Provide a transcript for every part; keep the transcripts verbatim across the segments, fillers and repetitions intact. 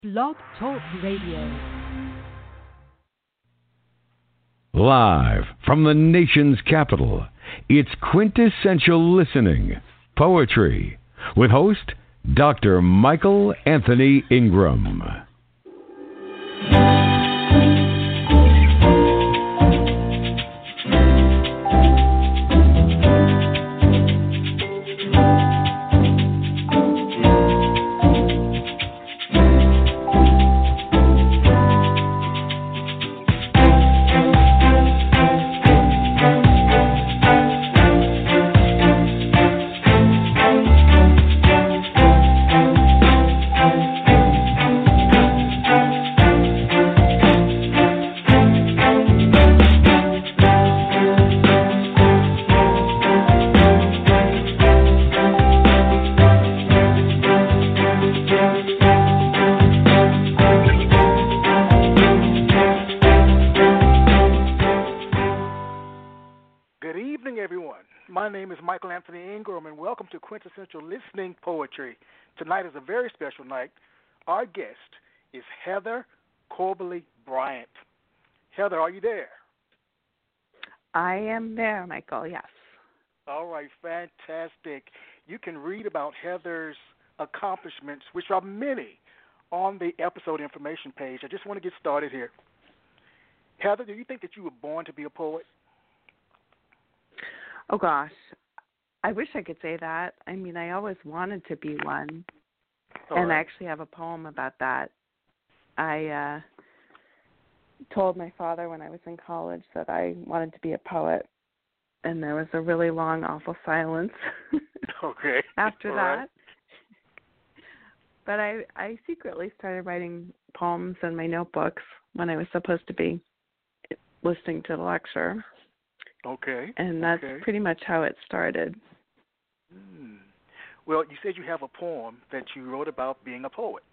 Blog Talk Radio. Live from the nation's capital, it's Quintessential Listening, Poetry, with host Doctor Michael Anthony Ingram. Quintessential Listening Poetry. Tonight is a very special night. Our guest is Heather Corbally Bryant. Heather, are you there? I am there, Michael, yes. All right, fantastic. You can read about Heather's accomplishments, which are many, on the episode information page. I just want to get started here. Heather, do you think that you were born to be a poet? Oh, gosh. I wish I could say that. I mean, I always wanted to be one. All and right. I actually have a poem about that. I uh, told my father when I was in college that I wanted to be a poet, and there was a really long, awful silence okay. after All that. Right. But I, I secretly started writing poems in my notebooks when I was supposed to be listening to the lecture. Okay. And that's okay. pretty much how it started. Hmm. Well, you said you have a poem that you wrote about being a poet.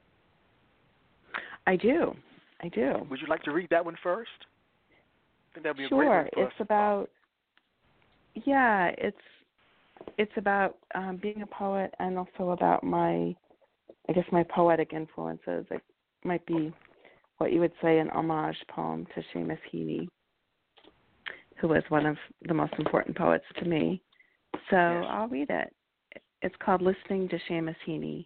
I do. I do. Would you like to read that one first? I think that'd be a sure. great one for It's us. about. Yeah, it's it's about um, being a poet and also about my, I guess my poetic influences. It might be what you would say an homage poem to Seamus Heaney, who was one of the most important poets to me. So yes. I'll read it. It's called Listening to Seamus Heaney.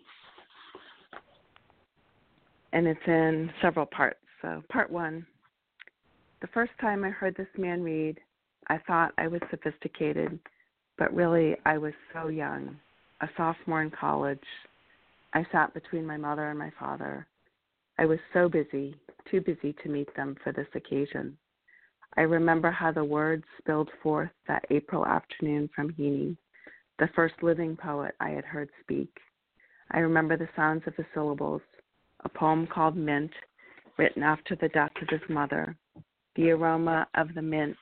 And it's in several parts. So part one. The first time I heard this man read, I thought I was sophisticated, but really I was so young. A sophomore in college. I sat between my mother and my father. I was so busy, too busy to meet them for this occasion. I remember how the words spilled forth that April afternoon from Heaney, the first living poet I had heard speak. I remember the sounds of the syllables, a poem called Mint, written after the death of his mother, the aroma of the mint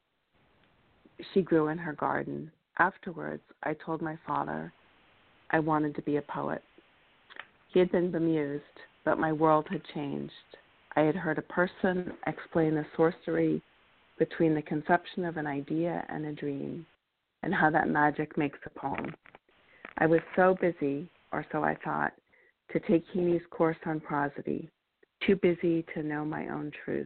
she grew in her garden. Afterwards, I told my father I wanted to be a poet. He had been bemused, but my world had changed. I had heard a person explain the sorcery between the conception of an idea and a dream, and how that magic makes a poem. I was so busy, or so I thought, to take Heaney's course on prosody, too busy to know my own truth.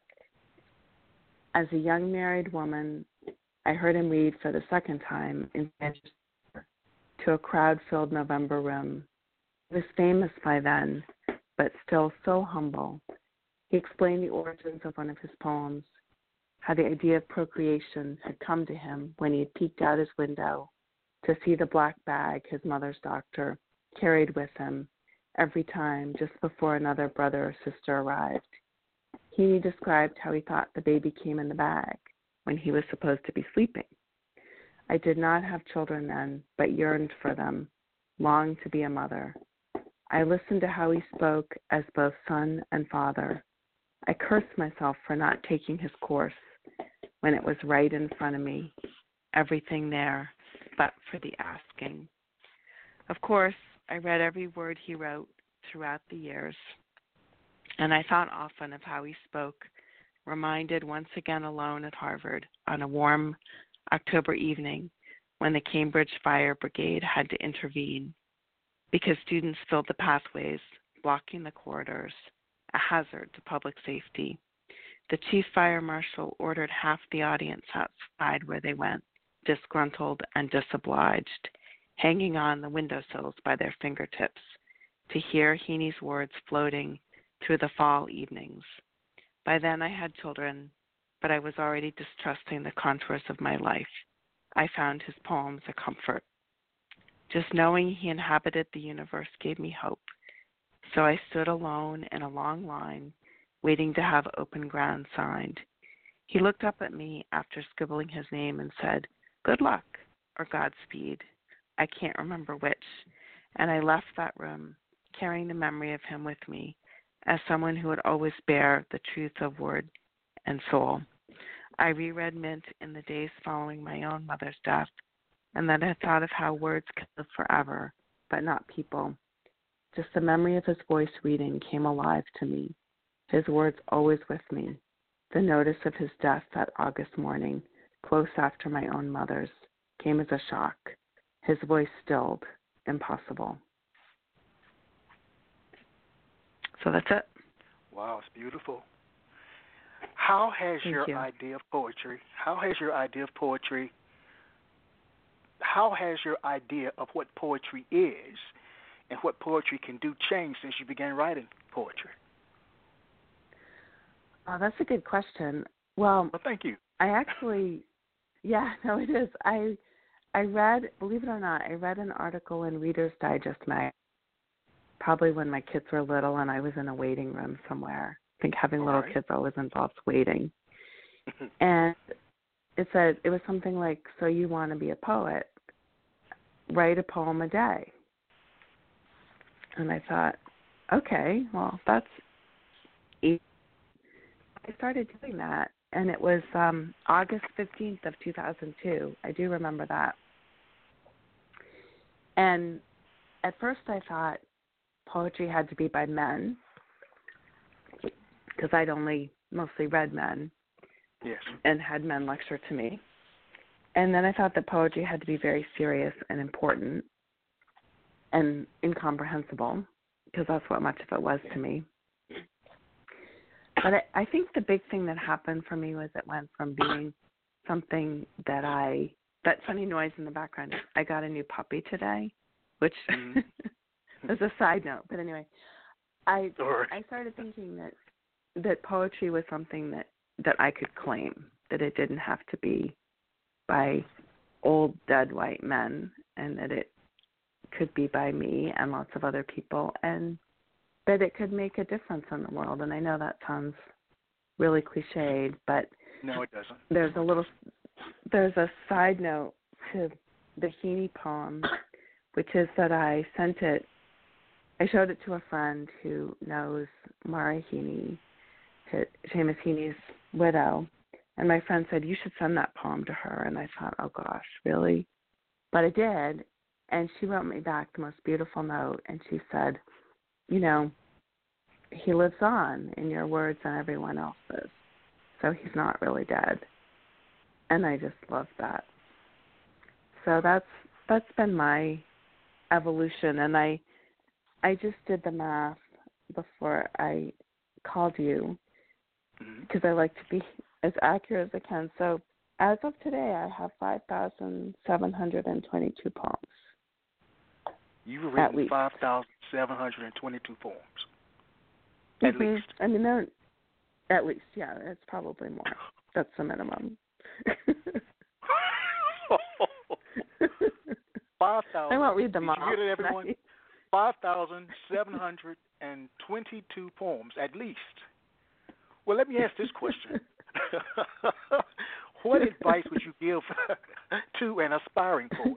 As a young married woman, I heard him read for the second time in Manchester to a crowd-filled November room. He was famous by then, but still so humble. He explained the origins of one of his poems, how the idea of procreation had come to him when he had peeked out his window to see the black bag his mother's doctor carried with him every time just before another brother or sister arrived. He described how he thought the baby came in the bag when he was supposed to be sleeping. I did not have children then, but yearned for them, longed to be a mother. I listened to how he spoke as both son and father. I cursed myself for not taking his course when it was right in front of me, everything there, but for the asking. Of course, I read every word he wrote throughout the years, and I thought often of how he spoke, reminded once again alone at Harvard on a warm October evening when the Cambridge Fire Brigade had to intervene because students filled the pathways blocking the corridors, a hazard to public safety. The chief fire marshal ordered half the audience outside where they went, disgruntled and disobliged, hanging on the windowsills by their fingertips, to hear Heaney's words floating through the fall evenings. By then I had children, but I was already distrusting the contours of my life. I found his poems a comfort. Just knowing he inhabited the universe gave me hope. So I stood alone in a long line, waiting to have open ground signed. He looked up at me after scribbling his name and said, "Good luck," or "Godspeed." I can't remember which, and I left that room, carrying the memory of him with me, as someone who would always bear the truth of word and soul. I reread Mint in the days following my own mother's death, and then I thought of how words could live forever, but not people. Just the memory of his voice reading came alive to me, his words always with me. The notice of his death that August morning, close after my own mother's, came as a shock. His voice stilled, impossible. So that's it. Wow, it's beautiful. How has Thank your you. idea of poetry, how has your idea of poetry, how has your idea of what poetry is and what poetry can do changed since you began writing poetry? Oh, that's a good question. Well, Well, thank you. I actually, yeah, no, it is. I, I read, believe it or not, I read an article in Reader's Digest magazine, probably when my kids were little and I was in a waiting room somewhere. I think having All little right. kids always involves waiting. And it said, it was something like, so you want to be a poet, write a poem a day. And I thought, okay, well, that's easy. I started doing that, and it was um, August fifteenth of two thousand two. I do remember that. And at first I thought poetry had to be by men, because I'd only mostly read men. Yes. And had men lecture to me. And then I thought that poetry had to be very serious and important and incomprehensible, because that's what much of it was to me. But I, I think the big thing that happened for me was it went from being something that I, that funny noise in the background, I got a new puppy today, which Mm-hmm. is a side note. But anyway, I Or, I started thinking that that poetry was something that, that I could claim, that it didn't have to be by old dead white men, and that it could be by me and lots of other people, and that it could make a difference in the world. And I know that sounds really cliched, but no, it doesn't. there's a little, there's a side note to the Heaney poem, which is that I sent it, I showed it to a friend who knows Mara Heaney, Seamus Heaney's widow, and my friend said, you should send that poem to her. And I thought, oh gosh, really? But I did, and she wrote me back the most beautiful note, and she said, you know, he lives on in your words and everyone else's, so he's not really dead. And I just love that. So that's that's been my evolution, and I I just did the math before I called you, because I like to be as accurate as I can. So as of today, I have five thousand seven hundred twenty-two poems. You've At written least. five thousand seven hundred twenty-two poems. At Mhm. least. I mean, they're, at least, yeah, it's probably more. That's the minimum. five thousand. I won't read them Did all. you hear that, everyone? five thousand seven hundred twenty-two poems, at least. Well, let me ask this question. What advice would you give to an aspiring poet?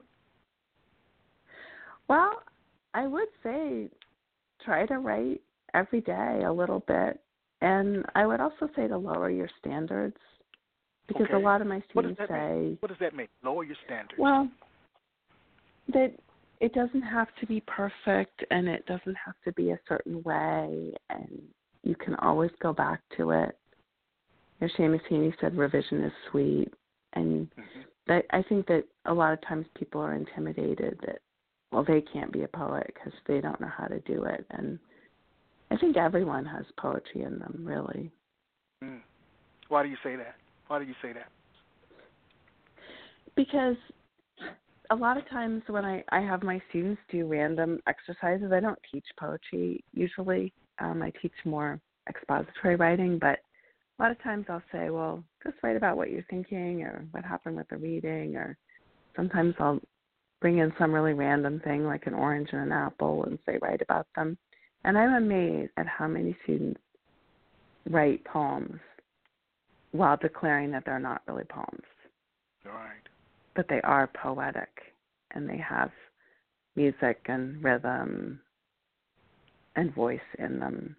Well, I would say try to write every day a little bit. And I would also say to lower your standards, because Okay. a lot of my What does students that say, mean? What does that mean? Lower your standards. well, that it doesn't have to be perfect, and it doesn't have to be a certain way, and you can always go back to it. You know, Seamus Heaney said revision is sweet, and mm-hmm. that I think that a lot of times people are intimidated that, well, they can't be a poet because they don't know how to do it, and I think everyone has poetry in them, really. Mm. Why do you say that? Why do you say that? Because a lot of times when I, I have my students do random exercises, I don't teach poetry usually. Um, I teach more expository writing, but a lot of times I'll say, well, just write about what you're thinking or what happened with the reading, or sometimes I'll bring in some really random thing like an orange and an apple and say, write about them. And I'm amazed at how many students write poems while declaring that they're not really poems. Right. But they are poetic, and they have music and rhythm and voice in them.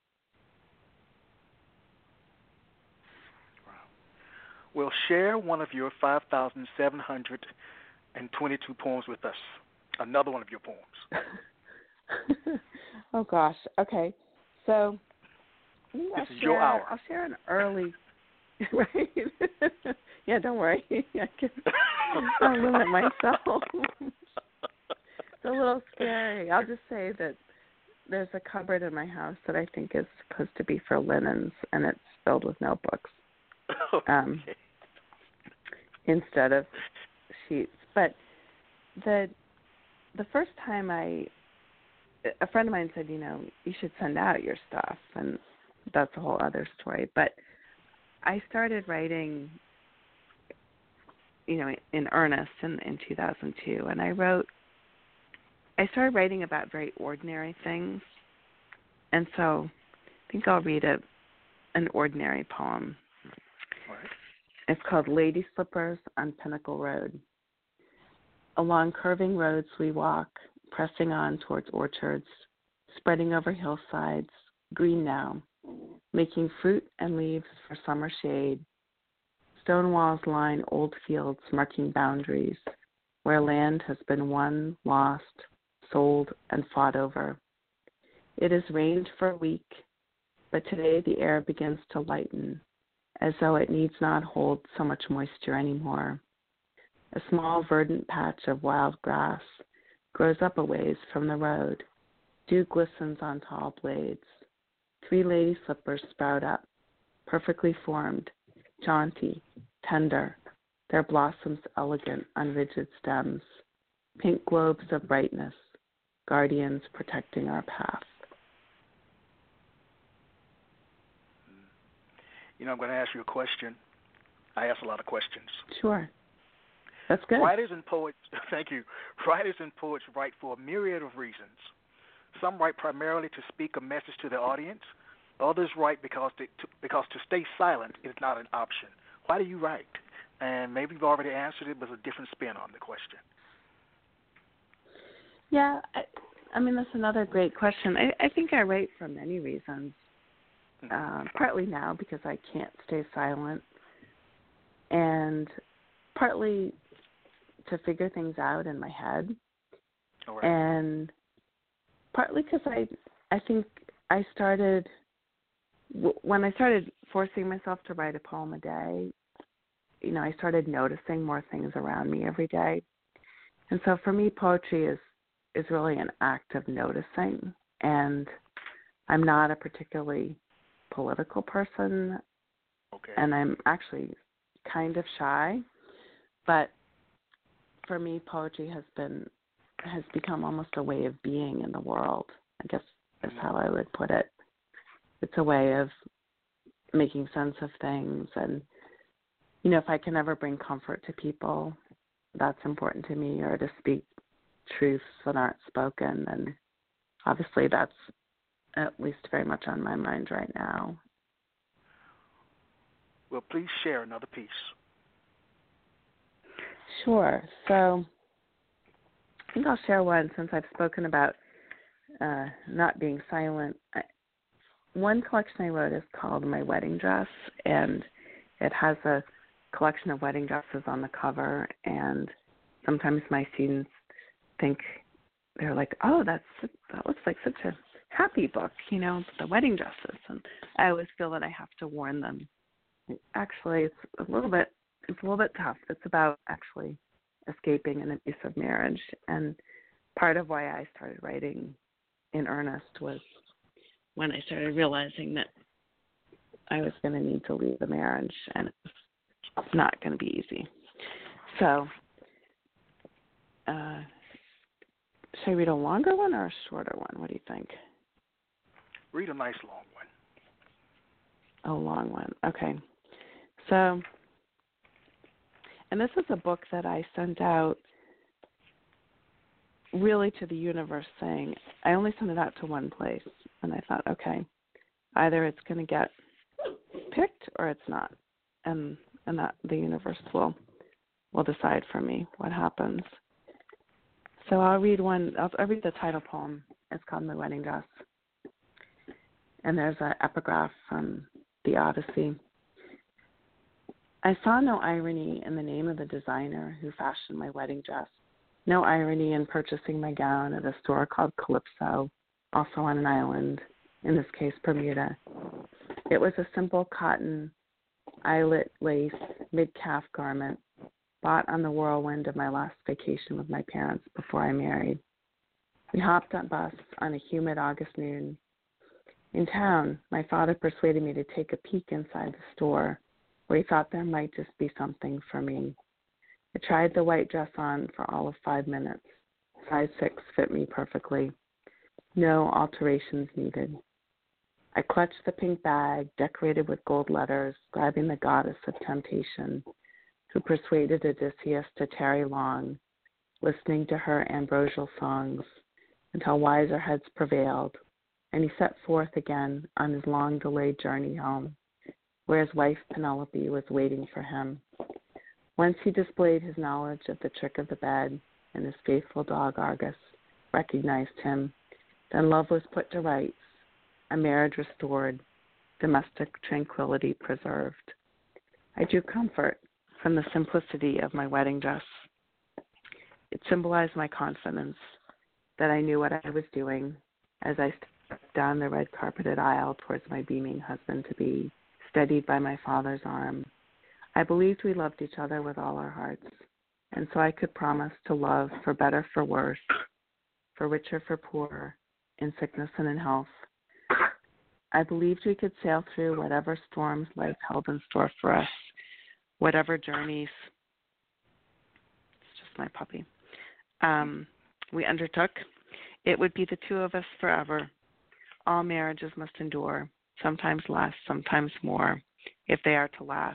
Well, share one of your five thousand seven hundred twenty-two poems with us. Another one of your poems. Oh, gosh. Okay. So this I'll is share, your hour. I'll share an early, right? Yeah, don't worry. I can I'll limit myself. It's a little scary. I'll just say that there's a cupboard in my house that I think is supposed to be for linens, and it's filled with notebooks. Um, okay. Instead of sheets. But the the first time I, a friend of mine said, you know, you should send out your stuff, and that's a whole other story. But I started writing, you know, in earnest in, in two thousand two, and I wrote, I started writing about very ordinary things, and so I think I'll read a, an ordinary poem. Right. It's called Lady Slippers on Pinnacle Road. Along curving roads we walk, pressing on towards orchards, spreading over hillsides, green now, making fruit and leaves for summer shade. Stone walls line old fields marking boundaries, where land has been won, lost, sold, and fought over. It has rained for a week, but today the air begins to lighten, as though it needs not hold so much moisture anymore. A small verdant patch of wild grass grows up a ways from the road. Dew glistens on tall blades. Three lady slippers sprout up, perfectly formed, jaunty, tender, their blossoms elegant on rigid stems, pink globes of brightness, guardians protecting our path. You know, I'm going to ask you a question. I ask a lot of questions. Sure. That's good. Writers and poets, thank you. Writers and poets write for a myriad of reasons. Some write primarily to speak a message to the audience. Others write because they, to, because to stay silent is not an option. Why do you write? And maybe you've already answered it, but it's a different spin on the question. Yeah, I, I mean, that's another great question. I, I think I write for many reasons. Uh, partly now because I can't stay silent, and partly to figure things out in my head, All right. and partly because I, I think I started, when I started forcing myself to write a poem a day, you know, I started noticing more things around me every day. And so for me, poetry is, is really an act of noticing, and I'm not a particularly political person, Okay. and I'm actually kind of shy, but for me, poetry has been has become almost a way of being in the world. I guess that's how I would put it. It's a way of making sense of things, and you know, if I can ever bring comfort to people, that's important to me, or to speak truths that aren't spoken, and obviously that's at least very much on my mind right now. Well, please share another piece. Sure. So I think I'll share one since I've spoken about uh, not being silent. I, one collection I wrote is called My Wedding Dress, and it has a collection of wedding dresses on the cover, and sometimes my students think, they're like, oh, that's that looks like such a happy book, you know, the wedding dresses. And I always feel that I have to warn them. Actually, it's a little bit, it's a little bit tough. It's about actually escaping an abusive marriage. And part of why I started writing in earnest was when I started realizing that I was going to need to leave the marriage, and it was not going to be easy. So, uh, should I read a longer one or a shorter one? What do you think? Read a nice long one. A long one. Okay. So, and this is a book that I sent out really to the universe saying, I only sent it out to one place. And I thought, okay, either it's going to get picked or it's not. And and that the universe will will decide for me what happens. So I'll read one, I'll, I'll read the title poem. It's called My Wedding Dress. And there's an epigraph from the Odyssey. I saw no irony in the name of the designer who fashioned my wedding dress. No irony in purchasing my gown at a store called Calypso, also on an island, in this case Bermuda. It was a simple cotton eyelet lace mid-calf garment bought on the whirlwind of my last vacation with my parents before I married. We hopped on bus on a humid August noon. In town, my father persuaded me to take a peek inside the store where he thought there might just be something for me. I tried the white dress on for all of five minutes. Size six fit me perfectly. No alterations needed. I clutched the pink bag decorated with gold letters, grabbing the goddess of temptation, who persuaded Odysseus to tarry long, listening to her ambrosial songs until wiser heads prevailed, and he set forth again on his long-delayed journey home, where his wife Penelope was waiting for him. Once he displayed his knowledge of the trick of the bed, and his faithful dog Argus recognized him, then love was put to rights, a marriage restored, domestic tranquility preserved. I drew comfort from the simplicity of my wedding dress. It symbolized my confidence that I knew what I was doing as I stepped down the red-carpeted aisle towards my beaming husband-to-be, steadied by my father's arm. I believed we loved each other with all our hearts, and so I could promise to love for better, for worse, for richer, for poorer, in sickness and in health. I believed we could sail through whatever storms life held in store for us, whatever journeys, it's just my puppy, um, we undertook. It would be the two of us forever. All marriages must endure, sometimes less, sometimes more, if they are to last.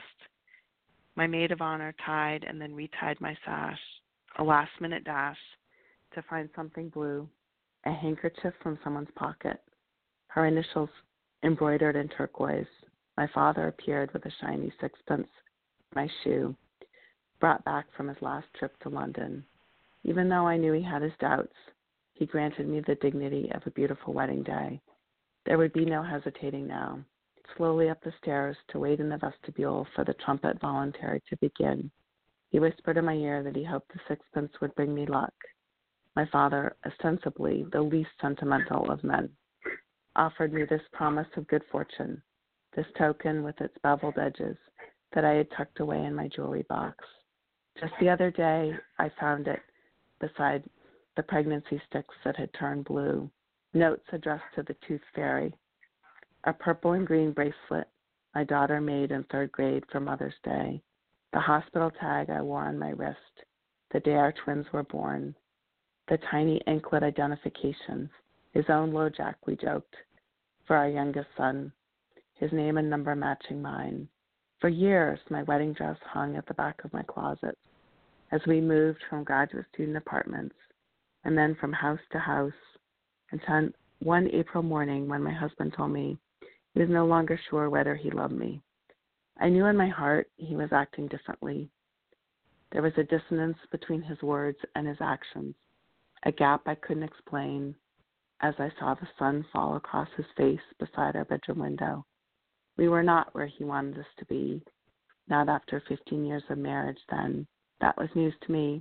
My maid of honor tied and then retied my sash, a last-minute dash to find something blue, a handkerchief from someone's pocket, her initials embroidered in turquoise. My father appeared with a shiny sixpence, my shoe, brought back from his last trip to London. Even though I knew he had his doubts, he granted me the dignity of a beautiful wedding day. There would be no hesitating now. Slowly up the stairs to wait in the vestibule for the trumpet voluntary to begin. He whispered in my ear that he hoped the sixpence would bring me luck. My father, ostensibly the least sentimental of men, offered me this promise of good fortune, this token with its beveled edges that I had tucked away in my jewelry box. Just the other day, I found it beside the pregnancy sticks that had turned blue, notes addressed to the tooth fairy, a purple and green bracelet my daughter made in third grade for Mother's Day, the hospital tag I wore on my wrist the day our twins were born, the tiny anklet identification, his own LoJack, we joked, for our youngest son, his name and number matching mine. For years, my wedding dress hung at the back of my closet as we moved from graduate student apartments and then from house to house until one April morning when my husband told me he was no longer sure whether he loved me. I knew in my heart he was acting differently. There was a dissonance between his words and his actions, a gap I couldn't explain as I saw the sun fall across his face beside our bedroom window. We were not where he wanted us to be, not after fifteen years of marriage then. That was news to me.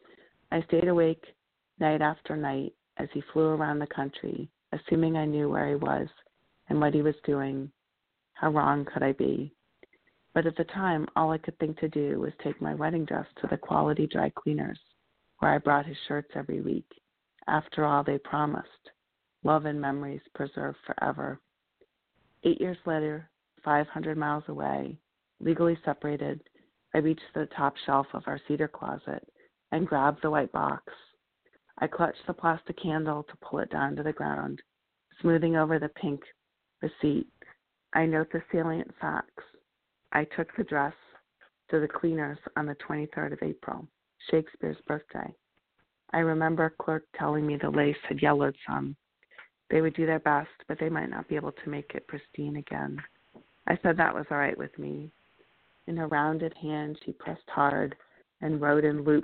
I stayed awake night after night as he flew around the country, assuming I knew where he was and what he was doing. How wrong could I be? But at the time, all I could think to do was take my wedding dress to the quality dry cleaners, where I brought his shirts every week. After all, they promised. love and memories preserved forever. Eight years later, five hundred miles away, legally separated, I reached the top shelf of our cedar closet and grabbed the white box. I clutched the plastic handle to pull it down to the ground, smoothing over the pink receipt. I note the salient facts. I took the dress to the cleaners on the twenty-third of April, Shakespeare's birthday. I remember a clerk telling me the lace had yellowed some. They would do their best, but they might not be able to make it pristine again. I said that was all right with me. In her rounded hand, she pressed hard and wrote in loops,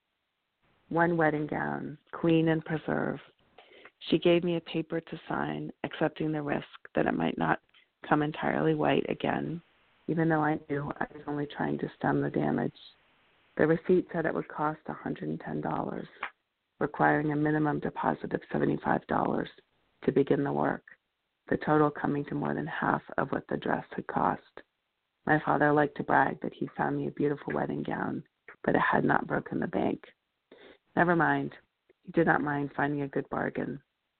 one wedding gown, clean and preserved. She gave me a paper to sign, accepting the risk that it might not come entirely white again, even though I knew I was only trying to stem the damage. The receipt said it would cost one hundred ten dollars, requiring a minimum deposit of seventy-five dollars to begin the work, the total coming to more than half of what the dress had cost. My father liked to brag that he found me a beautiful wedding gown, but it had not broken the bank. Never mind. He did not mind finding a good bargain.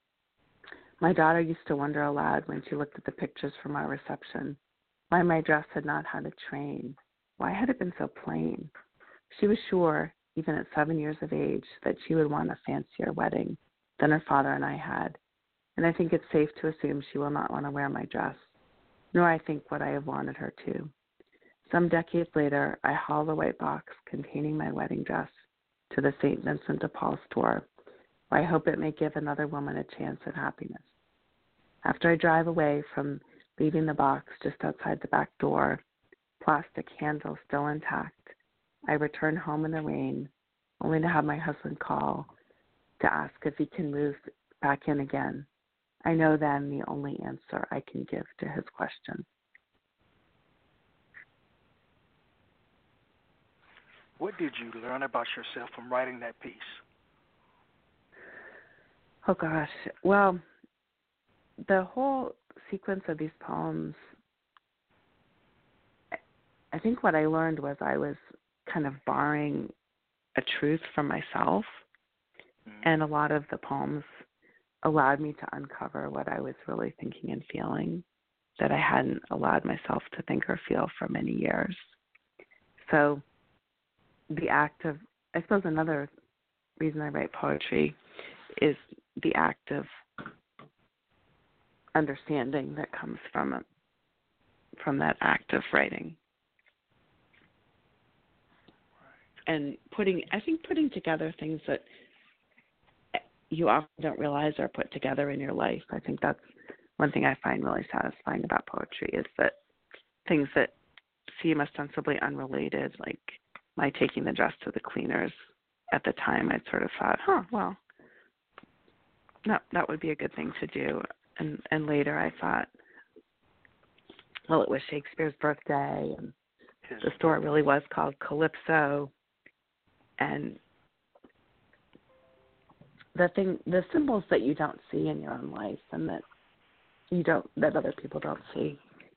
My daughter used to wonder aloud when she looked at the pictures from our reception why my dress had not had a train. Why had it been so plain? She was sure, even at seven years of age, that she would want a fancier wedding than her father and I had, and I think it's safe to assume she will not want to wear my dress, nor I think what I have wanted her to. Some decades later, I haul the white box containing my wedding dress to the Saint Vincent de Paul store, where I hope it may give another woman a chance at happiness. After I drive away from leaving the box just outside the back door, plastic handle still intact, I return home in the rain, only to have my husband call to ask if he can move back in again. I know then the only answer I can give to his question. What did you learn about yourself from writing that piece? Oh, gosh. Well, the whole sequence of these poems, I think what I learned was I was kind of borrowing a truth from myself, mm-hmm. and a lot of the poems allowed me to uncover what I was really thinking and feeling that I hadn't allowed myself to think or feel for many years. So the act of, I suppose another reason I write poetry is the act of understanding that comes from it, from that act of writing. And putting, I think putting together things that you often don't realize are put together in your life. I think that's one thing I find really satisfying about poetry is that things that seem ostensibly unrelated, like my taking the dress to the cleaners, at the time I sort of thought, huh, well, no, that would be a good thing to do. And, and later I thought, well, it was Shakespeare's birthday, and the store really was called Calypso. And the thing, the symbols that you don't see in your own life, and that you don't, that other people don't see.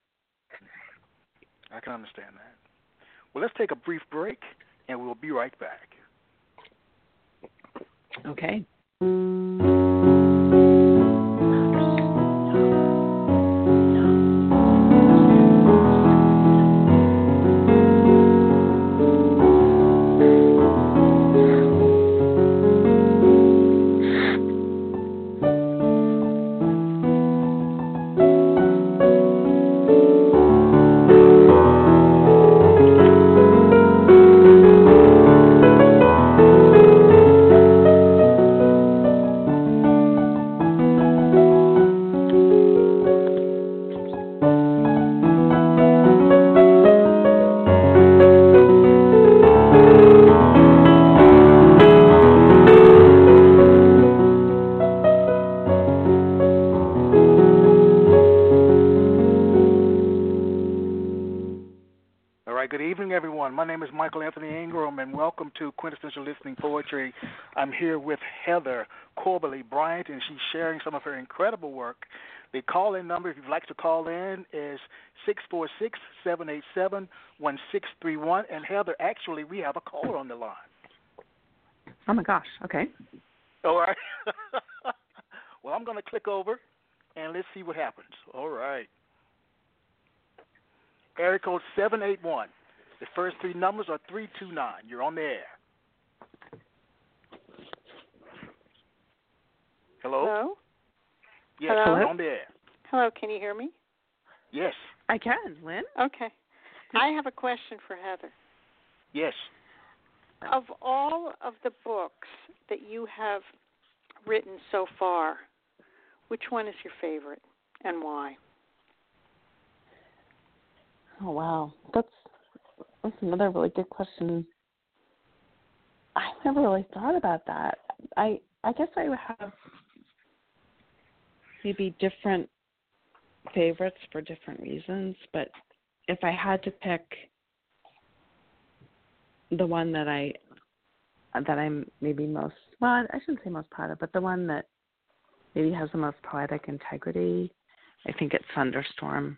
I can understand that. Well, let's take a brief break, and we'll be right back. Okay. Quintessential Listening Poetry. I'm here with Heather Corbally Bryant, and she's sharing some of her incredible work. The call-in number, if you'd like to call in, is six four six, seven eight seven, one six three one. And Heather, actually, we have a caller on the line. Oh, my gosh. Okay. All right. Well, I'm going to click over, and let's see what happens. All right. Area code seven eight one. The first three numbers are three two nine. You're on the air. Hello? Hello? Yes, Hello? you're on the air. Hello, can you hear me? Yes. I can, Lynn. Okay. I have a question for Heather. Yes. Of all of the books that you have written so far, which one is your favorite and why? Oh wow, that's that's another really good question. I've never really thought about that. I I guess I would have maybe different favorites for different reasons, but if I had to pick the one that I that I'm maybe most well, I shouldn't say most proud of, but the one that maybe has the most poetic integrity, I think it's Thunderstorm.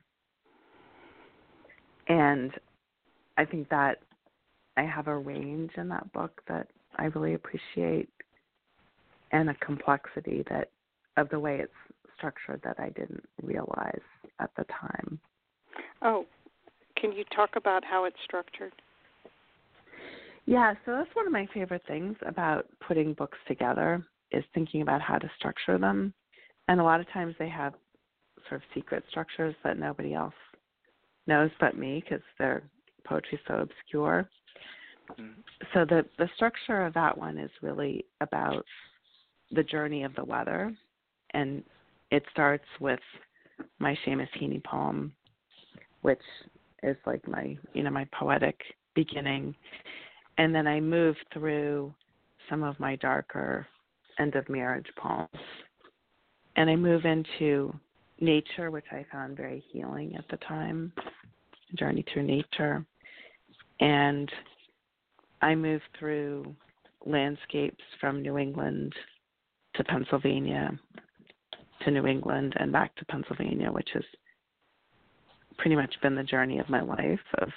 And I think that I have a range in that book that I really appreciate, and a complexity that of the way it's structured that I didn't realize at the time. Oh, can you talk about how it's structured? Yeah, so that's one of my favorite things about putting books together is thinking about how to structure them. And a lot of times they have sort of secret structures that nobody else knows but me because their poetry's so obscure. Mm-hmm. So the, the structure of that one is really about the journey of the weather. And it starts with my Seamus Heaney poem, which is like my, you know, my poetic beginning. And then I move through some of my darker end of marriage poems. And I move into nature, which I found very healing at the time, journey through nature. And I move through landscapes from New England to Pennsylvania to New England and back to Pennsylvania, which has pretty much been the journey of my life of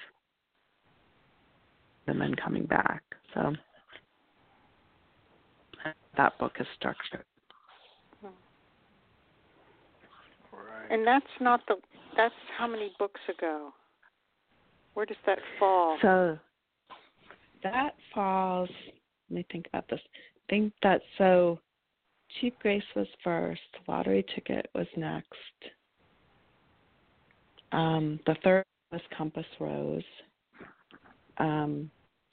and then coming back. So that book is structured. Right. And that's not the, that's how many books ago? Where does that fall? So that falls, let me think about this. I think that, so Cheap Grace was first, Lottery Ticket was next. Um, the third was Compass Rose. Um,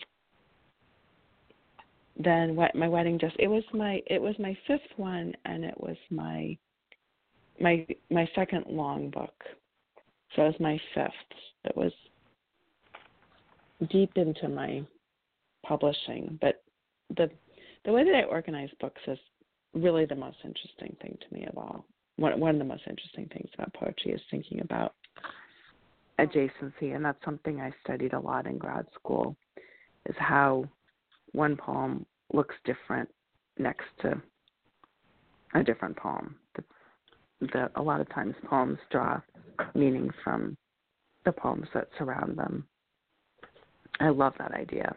then what, my wedding just, it was my, it was my fifth one, and it was my, my, my second long book. So it was my fifth. It was deep into my publishing, but the, the way that I organize books is really the most interesting thing to me of all. One, one of the most interesting things about poetry is thinking about adjacency, and that's something I studied a lot in grad school, is how one poem looks different next to a different poem. The, the, a lot of times poems draw meaning from the poems that surround them. I love that idea.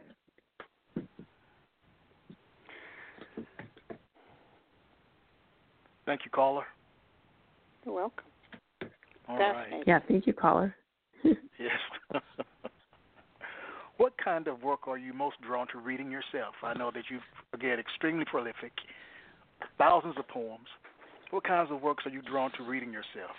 Thank you, caller. You're welcome. All right. Yeah, thank you, caller. Yes. What kind of work are you most drawn to reading yourself? I know that you've, again, extremely prolific, thousands of poems. What kinds of works are you drawn to reading yourself?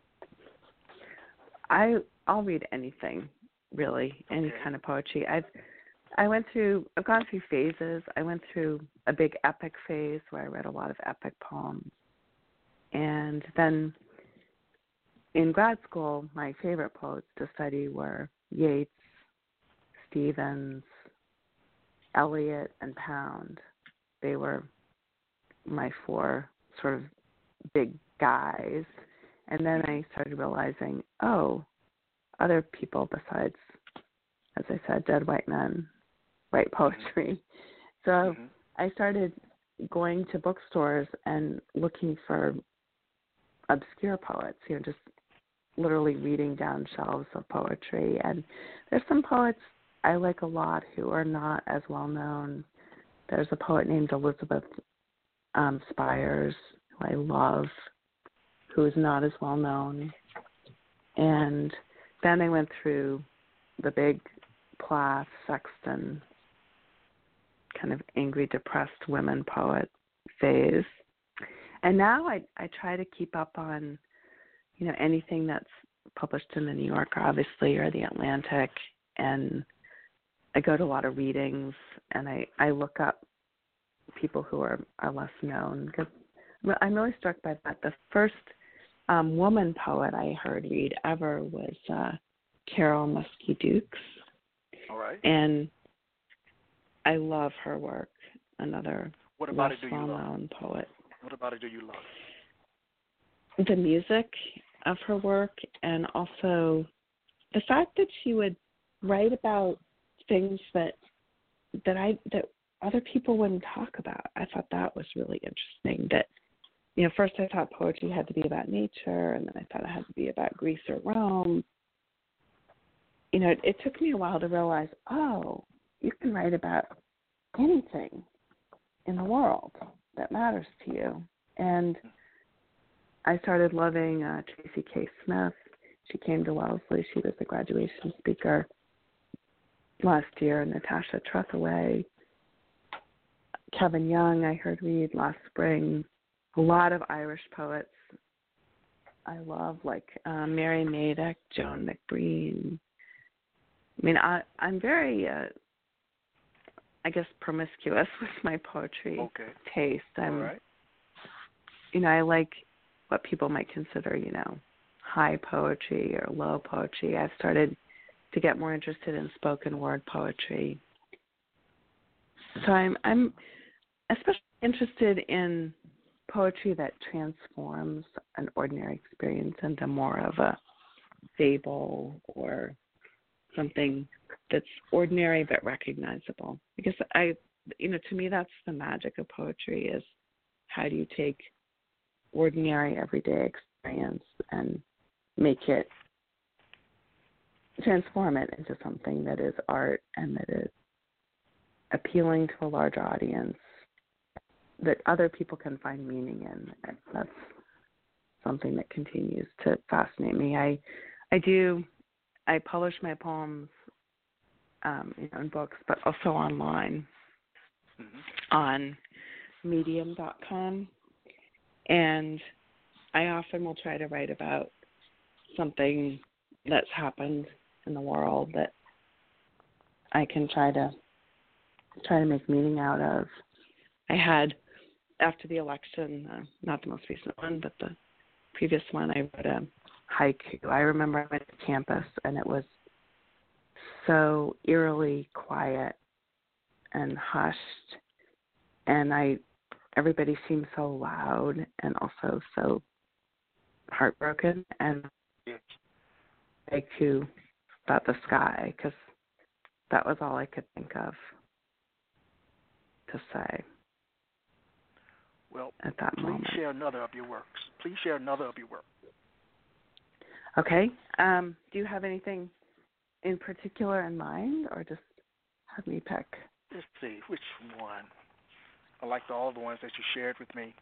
I I'll read anything, really, any okay. kind of poetry. I've I went through I've gone through phases. I went through a big epic phase where I read a lot of epic poems, and then in grad school, my favorite poets to study were Yeats, Stevens, Eliot, and Pound. They were my four sort of big guys. And then I started realizing, oh, other people besides, as I said, dead white men write poetry. So mm-hmm. I started going to bookstores and looking for obscure poets, you know, just literally reading down shelves of poetry. And there's some poets I like a lot who are not as well known. There's a poet named Elizabeth um, Spires, who I love, who is not as well known. And then I went through the big Plath, Sexton, kind of angry, depressed women poet phase. And now I I try to keep up on, you know, anything that's published in the New Yorker, obviously, or the Atlantic. And I go to a lot of readings, and I, I look up people who are, are less known, because I'm really struck by that. The first um, woman poet I heard read ever was uh, Carol Muskie Dukes. All right. And I love her work, another what about less it do you well-known love? poet. What about it do you love? The music of her work, and also the fact that she would write about things that that I that other people wouldn't talk about. I thought that was really interesting. That, you know, first I thought poetry had to be about nature, and then I thought it had to be about Greece or Rome. You know, it, it took me a while to realize, oh, you can write about anything in the world that matters to you. And I started loving uh, Tracy K. Smith. She came to Wellesley. She was the graduation speaker last year. Natasha Trethewey. Kevin Young I heard read last spring. A lot of Irish poets I love, like uh, Mary Madak, Joan McBreen. I mean, I, I'm very, uh, I guess, promiscuous with my poetry okay. taste. I'm, All right. You know, I like what people might consider, you know, high poetry or low poetry. I've started to get more interested in spoken word poetry. So I'm, I'm especially interested in poetry that transforms an ordinary experience into more of a fable or something that's ordinary but recognizable. Because I, you know, to me that's the magic of poetry, is how do you take ordinary everyday experience and make it, transform it into something that is art and that is appealing to a large audience, that other people can find meaning in. And that's something that continues to fascinate me. I, I do, I publish my poems, um, you know, in books, but also online mm-hmm. on medium dot com. And I often will try to write about something that's happened in the world that I can try to try to make meaning out of. I had, after the election, uh, not the most recent one, but the previous one, I wrote a haiku. I remember I went to campus and it was so eerily quiet and hushed, and I everybody seemed so loud and also so heartbroken, and haiku about the sky, because that was all I could think of to say. Well, at that please moment. share another of your works. Please share another of your work. Okay. Um, do you have anything in particular in mind, or just have me pick? Let's see, which one? I liked all the ones that you shared with me.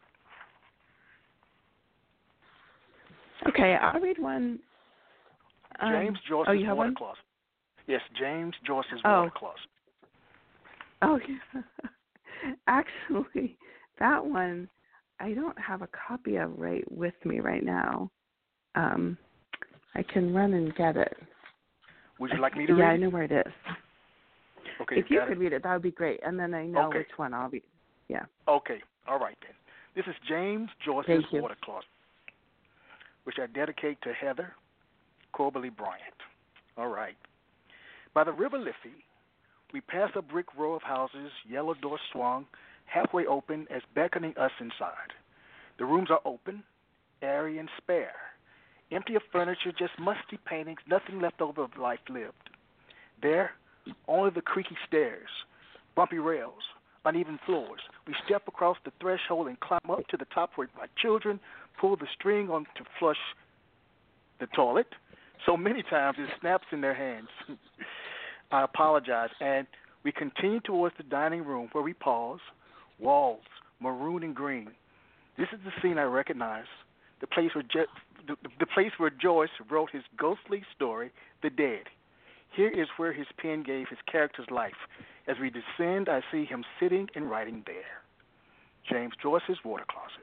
Okay, I'll read one. Um, James Joyce's oh, you have Water one? Closet. Yes, James Joyce's oh. Water Closet. Oh, yeah. Actually, that one I don't have a copy of right with me right now. Um, I can run and get it. Would you like me to yeah, read it? Yeah, I know where it is. Okay, if you could it? read it, that would be great. And then I know okay. which one I'll be. Yeah. Okay. All right, then. This is James Joyce's Water Closet, which I dedicate to Heather Corbally Bryant. All right. By the River Liffey, we pass a brick row of houses, yellow doors swung, halfway open as beckoning us inside. The rooms are open, airy and spare, empty of furniture, just musty paintings, nothing left over of life lived. There, only the creaky stairs, bumpy rails, uneven floors. We step across the threshold and climb up to the top where my children pull the string on to flush the toilet. So many times it snaps in their hands. I apologize. And we continue towards the dining room where we pause. Walls, maroon and green. This is the scene I recognize, the place where Je- the, the place where Joyce wrote his ghostly story, The Dead. Here is where his pen gave his character's life. As we descend, I see him sitting and writing there. James Joyce's Water Closet.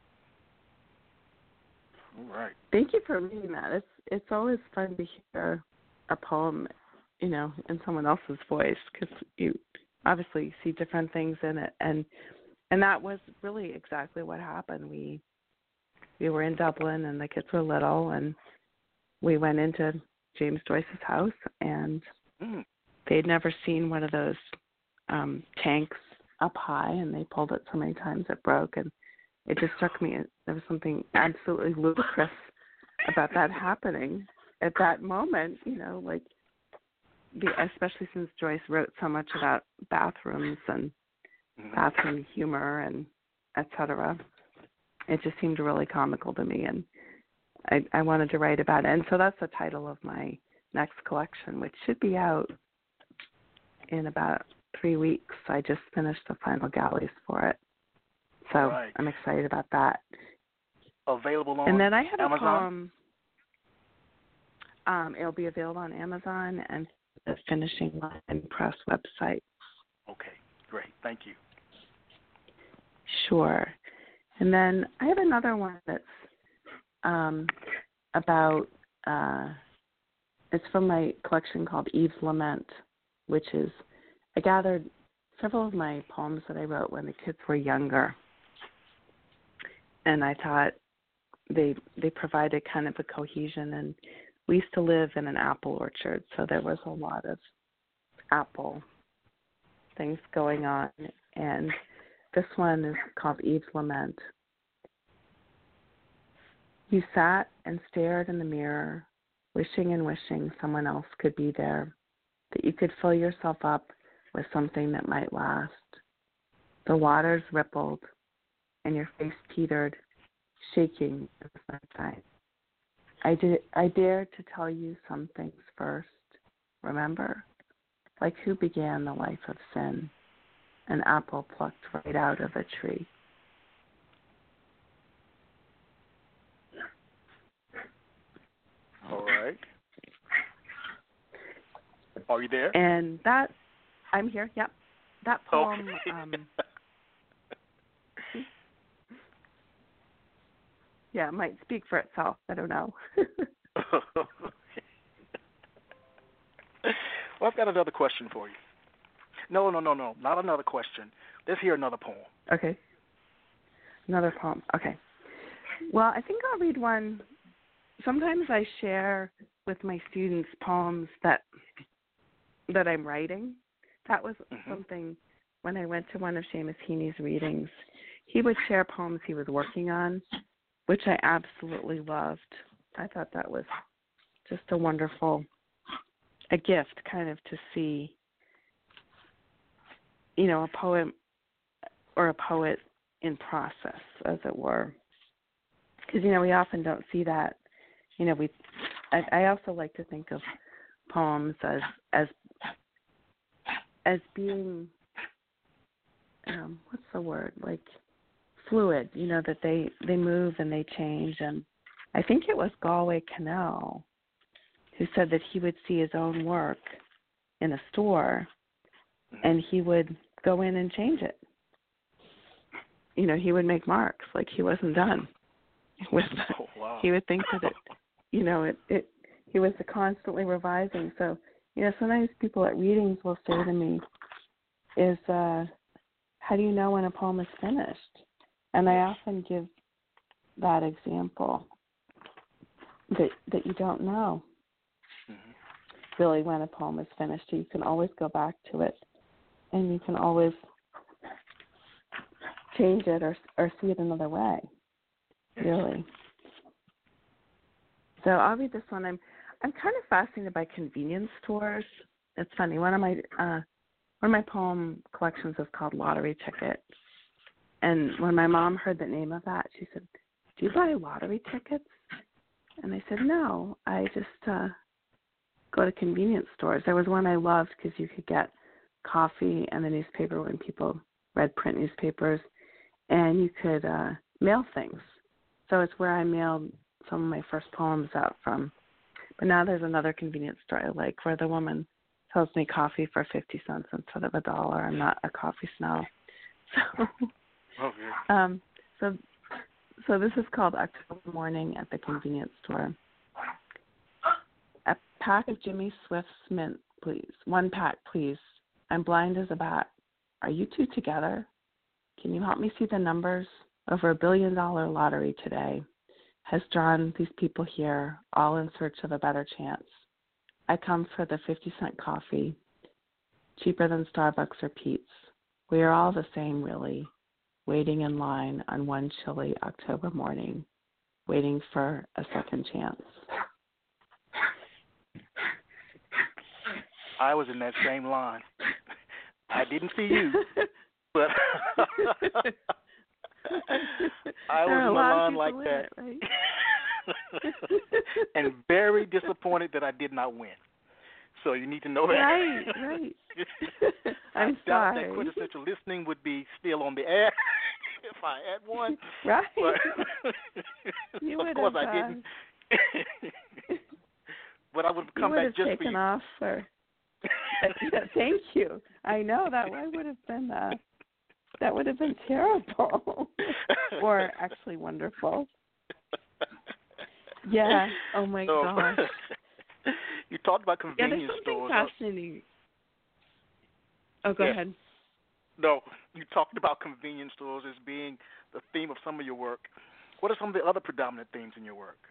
All right. Thank you for reading that. It's it's always fun to hear a poem, you know, in someone else's voice, because you obviously see different things in it, and and that was really exactly what happened. We we were in Dublin, and the kids were little, and we went into James Joyce's house, and Mm. they'd never seen one of those um, tanks up high, and they pulled it so many times it broke, and it just struck me there was something absolutely ludicrous about that happening at that moment, you know, like, the, especially since Joyce wrote so much about bathrooms and Mhm. bathroom humor and et cetera. It just seemed really comical to me, and I, I wanted to write about it. And so that's the title of my next collection, which should be out in about three weeks. I just finished the final galleys for it. So Right. I'm excited about that. Available on And then I have Amazon? a poem. Um, it'll be available on Amazon and the Finishing Line Press website. Okay, great. Thank you. Sure. And then I have another one that's um, about, uh, it's from my collection called Eve's Lament, which is, I gathered several of my poems that I wrote when the kids were younger. And I thought they they provided kind of a cohesion. And we used to live in an apple orchard, so there was a lot of apple things going on. And this one is called Eve's Lament. You sat and stared in the mirror, wishing and wishing someone else could be there, that you could fill yourself up with something that might last. The waters rippled, and your face teetered, shaking in the sunshine. I did. I dared to tell you some things first. Remember, like who began the life of sin, an apple plucked right out of a tree. All right. Are you there? And that, I'm here. Yep. That poem. Okay. Um, yeah, it might speak for itself. I don't know. Well, I've got another question for you. No, no, no, no, not another question. Let's hear another poem. Okay. Another poem. Okay. Well, I think I'll read one. Sometimes I share with my students poems that that I'm writing. That was Mm-hmm. something when I went to one of Seamus Heaney's readings. He would share poems he was working on, which I absolutely loved. I thought that was just a wonderful, a gift kind of to see, you know, a poem or a poet in process, as it were. Because, you know, we often don't see that. You know, we. I, I also like to think of poems as as as being, um, what's the word, like fluid, you know, that they, they move and they change. And I think it was Galway Cannell who said that he would see his own work in a store and he would go in and change it. You know, he would make marks like he wasn't done with it. Oh, wow. He would think that it, you know, it, it, he was constantly revising. So, you know, sometimes people at readings will say to me, is, uh, how do you know when a poem is finished? And I often give that example, that that you don't know mm-hmm. really when a poem is finished. You can always go back to it, and you can always change it or or see it another way, really. So I'll read this one. I'm I'm kind of fascinated by convenience stores. It's funny. One of my uh, one of my poem collections is called Lottery Ticket. And when my mom heard the name of that, she said, "Do you buy lottery tickets?" And I said, "No, I just uh, go to convenience stores." There was one I loved because you could get coffee and the newspaper when people read print newspapers, and you could uh, mail things. So it's where I mailed some of my first poems out from. But now there's another convenience store I like where the woman sells me coffee for fifty cents instead of a dollar. I'm not a coffee snob. So, okay. um, so, so this is called October Morning at the Convenience Store. A pack of Jimmy Swift's mint, please. One pack, please. I'm blind as a bat. Are you two together? Can you help me see the numbers? Over a billion dollar lottery today has drawn these people here, all in search of a better chance. I come for the fifty cent coffee, cheaper than Starbucks or Pete's. We are all the same, really, waiting in line on one chilly October morning, waiting for a second chance. I was in that same line. I didn't see you, but I was in the line like that. It, right? And very disappointed that I did not win. So you need to know that. Right, right. I'm I doubt sorry. that quintessential listening would be still on the air if I had won. Right. But you of would course have, I didn't. But I would have come you would back have just taken for you. off for. Yeah, thank you. I know that would have been uh, that would have been terrible, or actually wonderful. Yeah. Oh my so, gosh. You talked about Yeah, convenience there's something stores. fascinating. Oh, go Yeah. ahead. No, you talked about convenience stores as being the theme of some of your work. What are some of the other predominant themes in your work?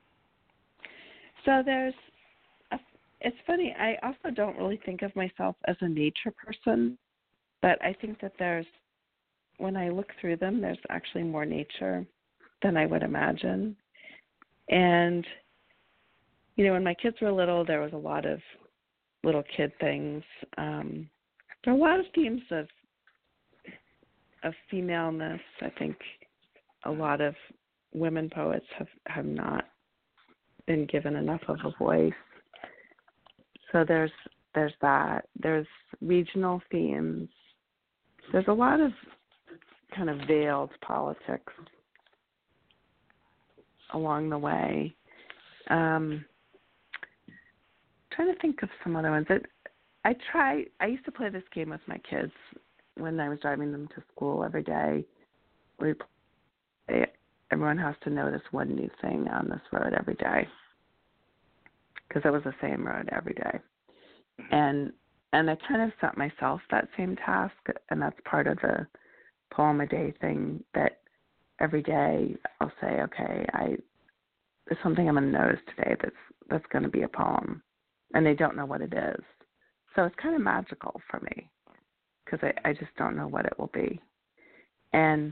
So there's, a, it's funny, I also don't really think of myself as a nature person, but I think that there's, when I look through them, there's actually more nature than I would imagine. And, you know, when my kids were little, there was a lot of little kid things. Um, there are a lot of themes of of femaleness. I think a lot of women poets have, have not been given enough of a voice. So there's there's that. There's regional themes. There's a lot of kind of veiled politics along the way. Um, trying to think of some other ones. That I try. I used to play this game with my kids when I was driving them to school every day. We play, everyone has to notice one new thing on this road every day, because it was the same road every day. And and I kind of set myself that same task, and that's part of the poem a day thing. That every day I'll say, okay, I there's something I'm going to notice today that's that's going to be a poem, and they don't know what it is. So it's kind of magical for me, because I, I just don't know what it will be. And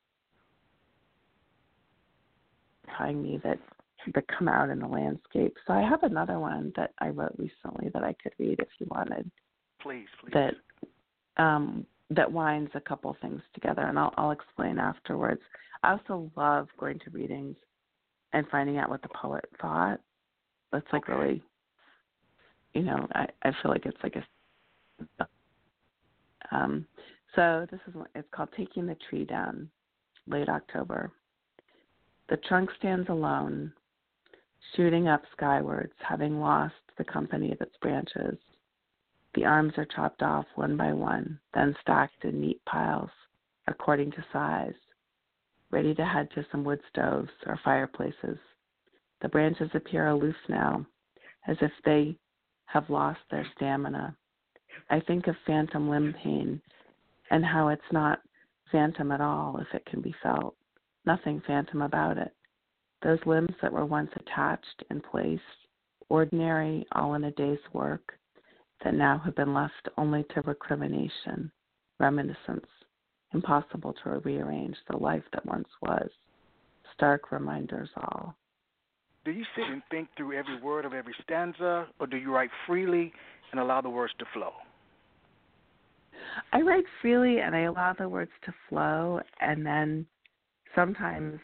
telling me that that come out in the landscape. So I have another one that I wrote recently that I could read if you wanted. Please, please. That um, that winds a couple things together, and I'll, I'll explain afterwards. I also love going to readings and finding out what the poet thought. That's like okay. really, you know, I, I feel like it's like a. Um, so this is it's called Taking the Tree Down, late October. The trunk stands alone, shooting up skywards, having lost the company of its branches. The arms are chopped off one by one, then stacked in neat piles, according to size, ready to head to some wood stoves or fireplaces. The branches appear aloof now, as if they have lost their stamina. I think of phantom limb pain and how it's not phantom at all if it can be felt. Nothing phantom about it. Those limbs that were once attached in place, ordinary, all in a day's work, that now have been left only to recrimination, reminiscence, impossible to rearrange the life that once was. Stark reminders all. Do you sit and think through every word of every stanza, or do you write freely and allow the words to flow? I write freely and I allow the words to flow, and then sometimes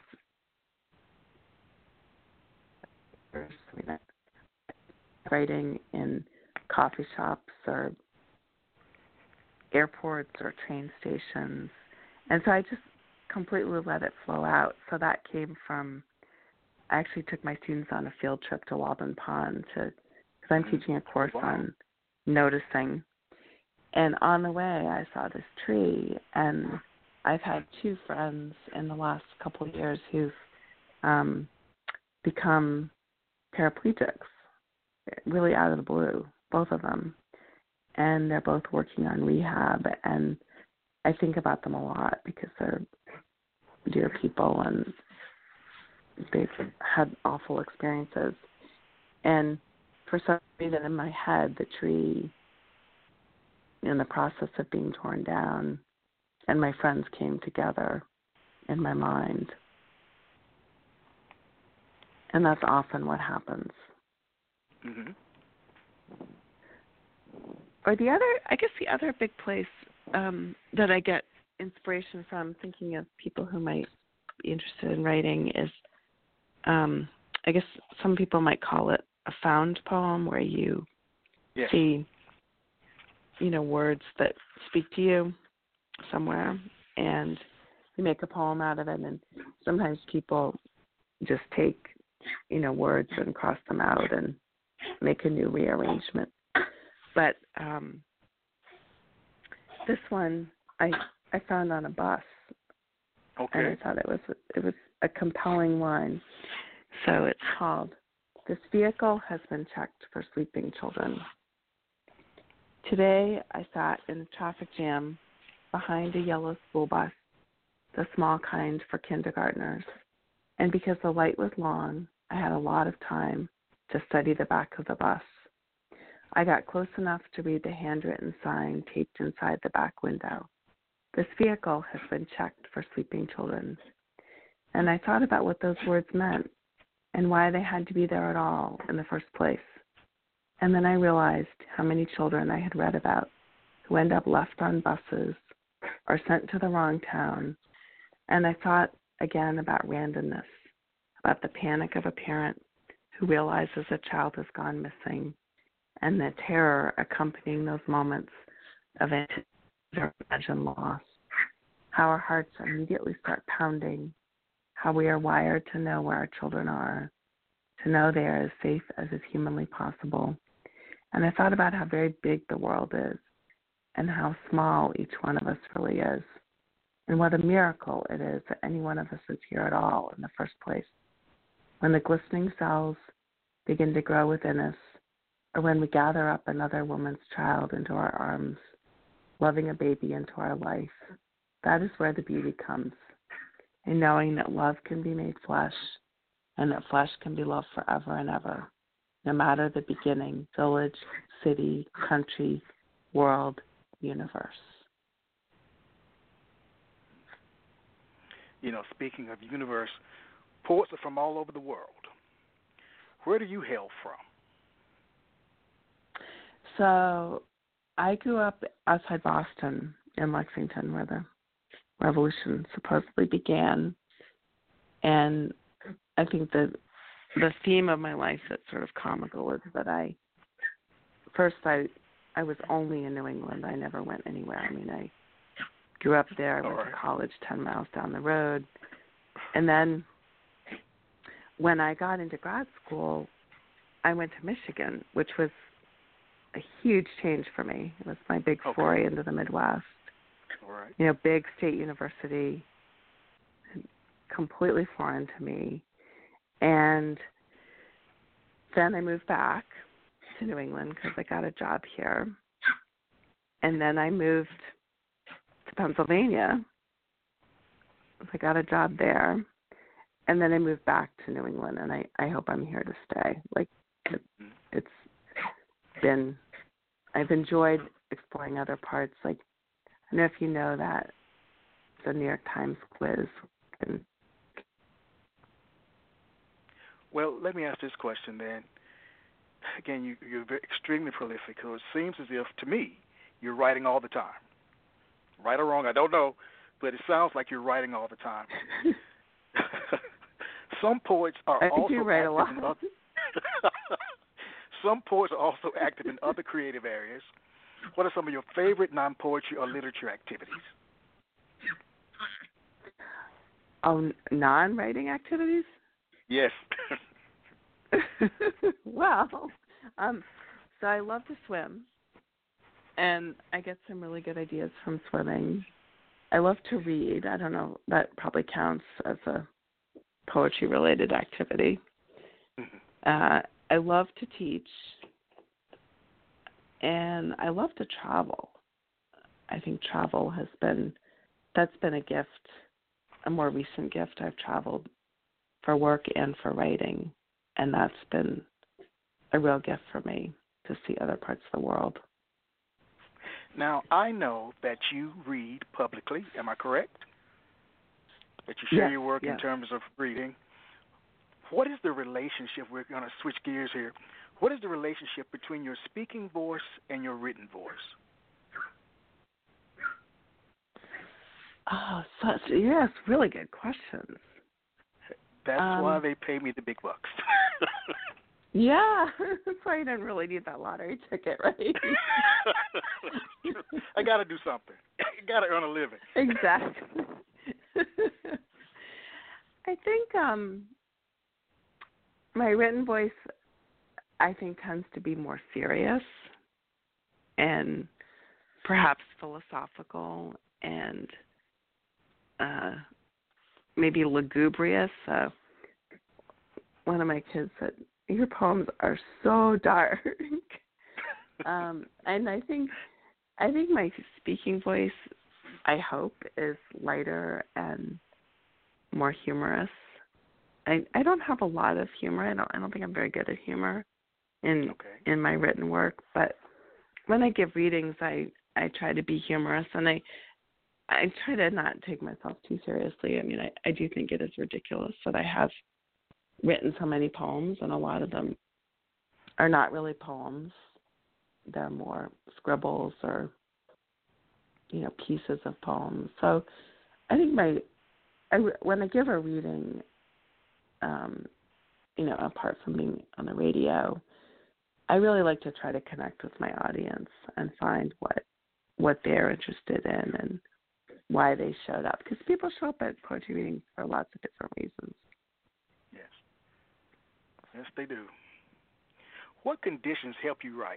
writing in coffee shops or airports or train stations, and so I just completely let it flow out. So that came from, I actually took my students on a field trip to Walden Pond to, because I'm teaching a course Wow. on noticing. And on the way, I saw this tree, and I've had two friends in the last couple of years who've um, become paraplegics, really out of the blue, both of them. And they're both working on rehab, and I think about them a lot because they're dear people and they've had awful experiences. And for some reason in my head, the tree, in the process of being torn down, and my friends came together in my mind. And that's often what happens. Mm-hmm. Or the other, I guess the other big place um, that I get inspiration from, thinking of people who might be interested in writing, is um, I guess some people might call it a found poem, where you Yes. see, you know, words that speak to you somewhere, and you make a poem out of it. And sometimes people just take, you know, words and cross them out and make a new rearrangement. But um, this one I I found on a bus, Okay. and I thought it was it was a compelling line. So it's called "This Vehicle Has Been Checked for Sleeping Children." Today I sat in a traffic jam behind a yellow school bus, the small kind for kindergartners, and because the light was long, I had a lot of time to study the back of the bus. I got close enough to read the handwritten sign taped inside the back window. This vehicle has been checked for sleeping children. And I thought about what those words meant and why they had to be there at all in the first place. And then I realized how many children I had read about who end up left on buses or sent to the wrong town. And I thought again about randomness, about the panic of a parent who realizes a child has gone missing, and the terror accompanying those moments of imagined loss, how our hearts immediately start pounding, how we are wired to know where our children are, to know they are as safe as is humanly possible. And I thought about how very big the world is and how small each one of us really is, and what a miracle it is that any one of us is here at all in the first place. When the glistening cells begin to grow within us, or when we gather up another woman's child into our arms, loving a baby into our life, that is where the beauty comes, in knowing that love can be made flesh, and that flesh can be loved forever and ever, no matter the beginning, village, city, country, world, universe. You know, speaking of universe, poets are from all over the world. Where do you hail from? So I grew up outside Boston in Lexington, where the revolution supposedly began. And I think the the theme of my life that's sort of comical is that I, first I I was only in New England. I never went anywhere. I mean, I grew up there. I went right. to college ten miles down the road. And then when I got into grad school, I went to Michigan, which was a huge change for me. It was my big Okay. foray into the Midwest. All right. You know, big state university, completely foreign to me. And then I moved back to New England because I got a job here. And then I moved to Pennsylvania. I got a job there. And then I moved back to New England, and I, I hope I'm here to stay. Like, it, it's been, I've enjoyed exploring other parts. Like, I don't know if you know that the New York Times quiz. And Well, let me ask this question then. Again, you, you're very, extremely prolific, so it seems as if, to me, you're writing all the time. Right or wrong, I don't know, but it sounds like you're writing all the time. Some poets are I also do write a lot. active in other, some poets are also active in other creative areas. What are some of your favorite non-poetry or literature activities? Oh, non-writing activities? Yes. Well, um, so I love to swim, and I get some really good ideas from swimming. I love to read. I don't know, that probably counts as a poetry-related activity. Uh, I love to teach, and I love to travel. I think travel has been, that's been a gift, a more recent gift. I've traveled for work and for writing, and that's been a real gift for me to see other parts of the world. Now, I know that you read publicly. Am I correct? That you share yes, your work yes. in terms of reading. What is the relationship? We're going to switch gears here. What is the relationship between your speaking voice and your written voice? Oh, such yes, really good questions. That's um, why they pay me the big bucks. Yeah, that's why you didn't really need that lottery ticket, right? I got to do something. I got to earn a living. Exactly. I think um, my written voice, I think, tends to be more serious and perhaps philosophical and uh, maybe lugubrious. Uh, one of my kids said, "Your poems are so dark." um, and I think, I think my speaking voice, I hope, is lighter and more humorous. I I don't have a lot of humor. I don't I don't think I'm very good at humor in okay. in my written work. But when I give readings, I, I try to be humorous, and I I try to not take myself too seriously. I mean, I, I do think it is ridiculous that I have written so many poems, and a lot of them are not really poems. They're more scribbles or, you know, pieces of poems. So I think my I, when I give a reading, um, you know, apart from being on the radio, I really like to try to connect with my audience and find what what they're interested in and why they showed up. Because people show up at poetry readings for lots of different reasons. Yes. Yes, they do. What conditions help you write?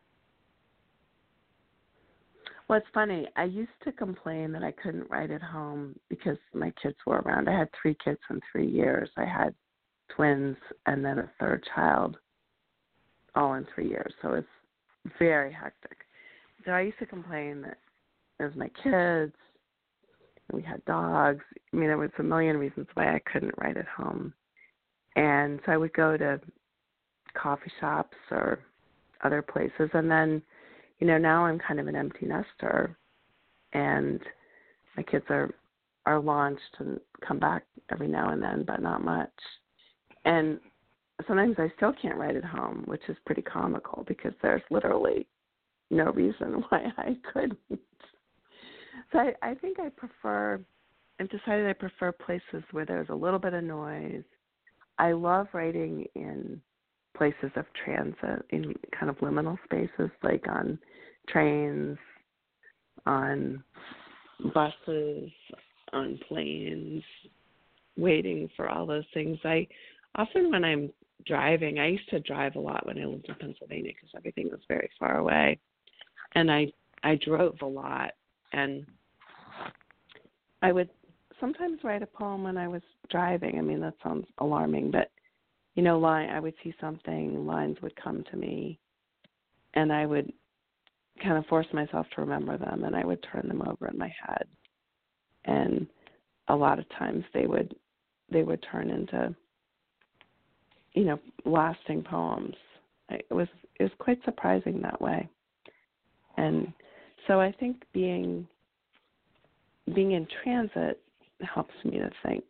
Well, it's funny. I used to complain that I couldn't write at home because my kids were around. I had three kids in three years. I had twins and then a third child all in three years. So it's very hectic. So I used to complain that it was my kids, and we had dogs. I mean, there was a million reasons why I couldn't write at home. And so I would go to coffee shops or other places, and then, you know, now I'm kind of an empty nester, and my kids are are launched and come back every now and then, but not much. And sometimes I still can't write at home, which is pretty comical because there's literally no reason why I couldn't. So I, I think I prefer, I've decided I prefer places where there's a little bit of noise. I love writing in places of transit, in kind of liminal spaces, like on trains, on buses, on planes, waiting for all those things. I often when I'm driving, I used to drive a lot when I lived in Pennsylvania because everything was very far away, and I I drove a lot, and I would sometimes write a poem when I was driving. I mean, that sounds alarming, but you know, line I would see something, lines would come to me, and I would kind of force myself to remember them, and I would turn them over in my head, and a lot of times they would they would turn into, you know, lasting poems. It was it was quite surprising that way, and so I think being being in transit helps me to think.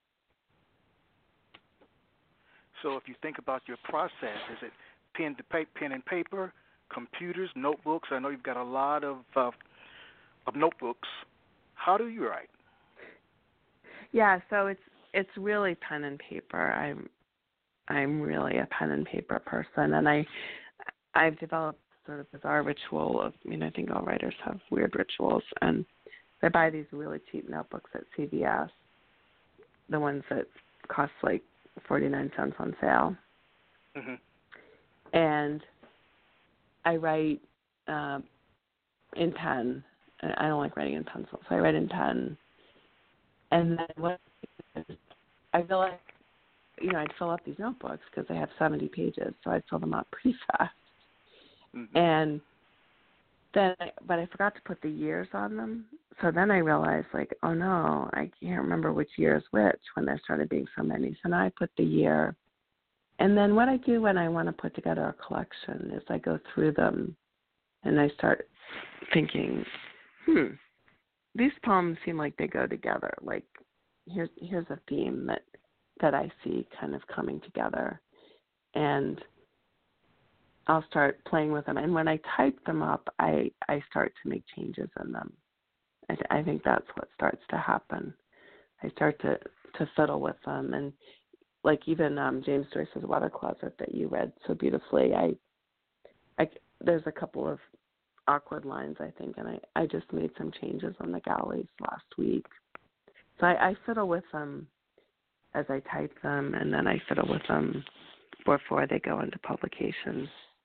So if you think about your process, is it pen to paper, pen and paper, computers, notebooks? I know you've got a lot of uh, of notebooks. How do you write? Yeah, so it's it's really pen and paper. I'm I'm really a pen and paper person, and I I've developed sort of bizarre ritual of, I mean, I think all writers have weird rituals, and I buy these really cheap notebooks at C V S, the ones that cost like forty-nine cents on sale. Mhm. And I write um, in pen. I don't like writing in pencil, so I write in pen. And then what I realized, you know, I'd fill up these notebooks because they have seventy pages, so I'd fill them up pretty fast. Mhm. And then, I, but I forgot to put the years on them. So then I realized, like, oh no, I can't remember which year is which when there started being so many. So now I put the year. And then what I do when I want to put together a collection is I go through them and I start thinking, hmm, these poems seem like they go together. Like, here's here's a theme that, that I see kind of coming together. And I'll start playing with them. And when I type them up, I, I start to make changes in them. I, th- I think that's what starts to happen. I start to, to fiddle with them. And like even um, James Joyce's Weather Closet that you read so beautifully, I, I, there's a couple of awkward lines, I think, and I, I just made some changes on the galleys last week. So I, I fiddle with them as I type them, and then I fiddle with them before they go into publications.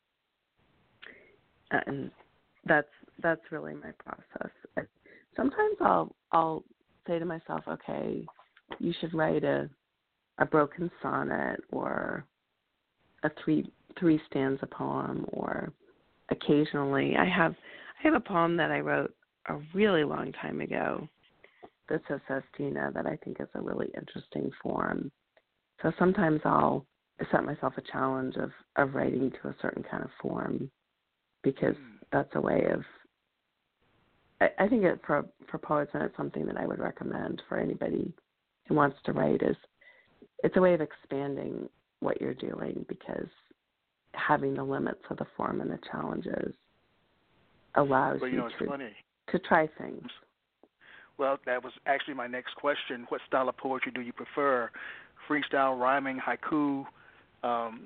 And that's that's really my process. Sometimes I'll I'll say to myself, okay, you should write a a broken sonnet or a three three stanza poem, or occasionally I have I have a poem that I wrote a really long time ago that's a sestina that I think is a really interesting form. So sometimes I'll set myself a challenge of, of writing to a certain kind of form, because that's a way of, I, I think it, for for poets, and it's something that I would recommend for anybody who wants to write, is it's a way of expanding what you're doing, because having the limits of the form and the challenges allows well, you, you know, it's to, funny. to try things. Well, that was actually my next question. What style of poetry do you prefer? Freestyle, rhyming, haiku? Um,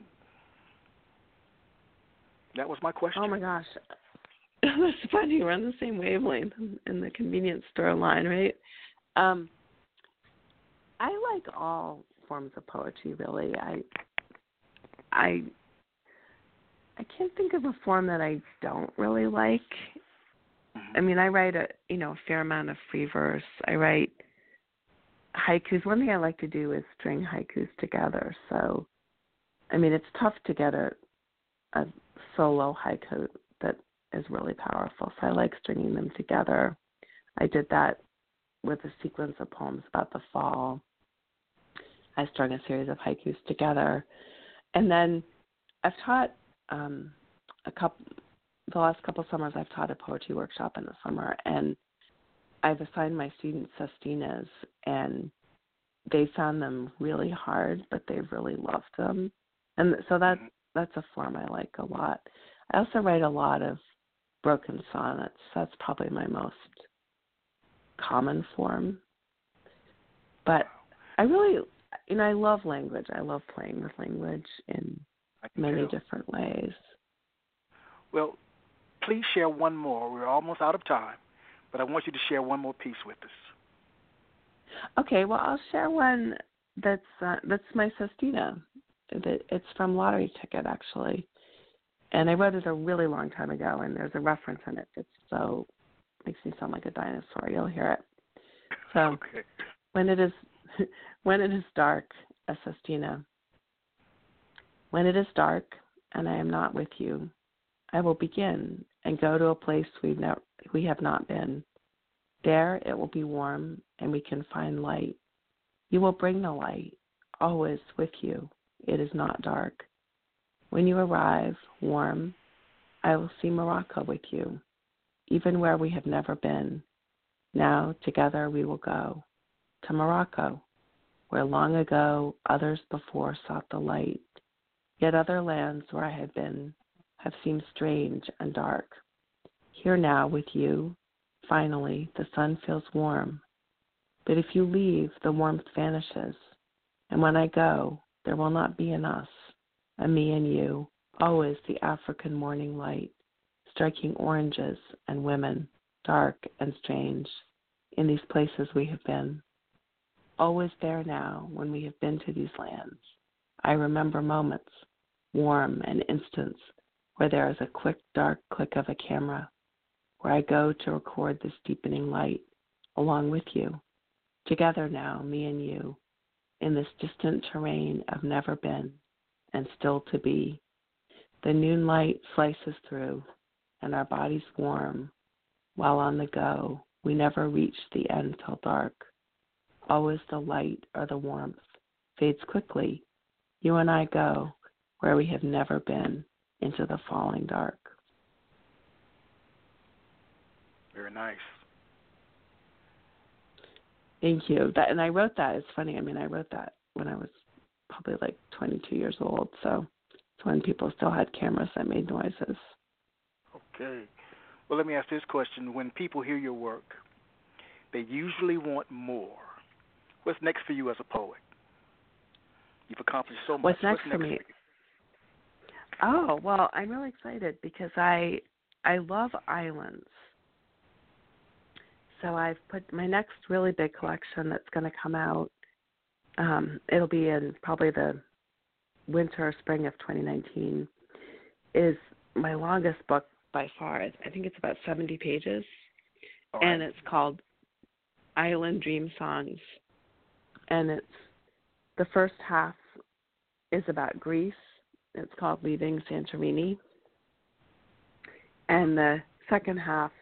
that was my question. Oh, my gosh. That's funny. We're on the same wavelength in the convenience store line, right? Um, I like all forms of poetry, really. I, I, I can't think of a form that I don't really like. I mean, I write a you know a fair amount of free verse. I write haikus. One thing I like to do is string haikus together. So, I mean, it's tough to get a, a solo haiku that is really powerful. So I like stringing them together. I did that with a sequence of poems about the fall. I strung a series of haikus together, and then I've taught um, a couple. The last couple of summers, I've taught a poetry workshop in the summer, and I've assigned my students sestinas, and they found them really hard, but they've really loved them. And so that that's a form I like a lot. I also write a lot of broken sonnets. That's probably my most common form. But I really, you know, I love language. I love playing with language in many tell. different ways. Well, please share one more. We're almost out of time, but I want you to share one more piece with us. Okay, well, I'll share one that's uh, that's my sestina. It's from Lottery Ticket, actually, and I wrote it a really long time ago. And there's a reference in it that so makes me sound like a dinosaur. You'll hear it. So okay. when it is when it is dark, a sestina. When it is dark and I am not with you, I will begin and go to a place we've never, we have not been. There it will be warm and we can find light. You will bring the light, always with you. It is not dark. When you arrive, warm, I will see Morocco with you, even where we have never been. Now together we will go to Morocco, where long ago others before sought the light, yet other lands where I have been have seemed strange and dark. Here now with you, finally, the sun feels warm. But if you leave, the warmth vanishes. And when I go, there will not be in us, a me and you, always the African morning light, striking oranges and women, dark and strange, in these places we have been. always there now when we have been to these lands. I remember moments, warm and instants, where there is a quick, dark click of a camera, where I go to record this deepening light along with you, together now, me and you, in this distant terrain of never been and still to be. The noon light slices through, and our bodies warm, while on the go, we never reach the end till dark. Always the light or the warmth fades quickly. You and I go where we have never been, into the falling dark. Very nice. Thank you. That, and I wrote that. It's funny. I mean, I wrote that when I was probably like twenty-two years old. So it's when people still had cameras that made noises. Okay. Well, let me ask this question. When people hear your work, they usually want more. What's next for you as a poet? You've accomplished so much. What's next, What's next for me? For you? Oh, well, I'm really excited because I I love islands. So I've put my next really big collection that's going to come out. Um, it'll be in probably the winter or spring of twenty nineteen. Is my longest book by far. I think it's about seventy pages, All right. and it's called Island Dream Songs. And it's the first half is about Greece. It's called Leaving Santorini, and the second half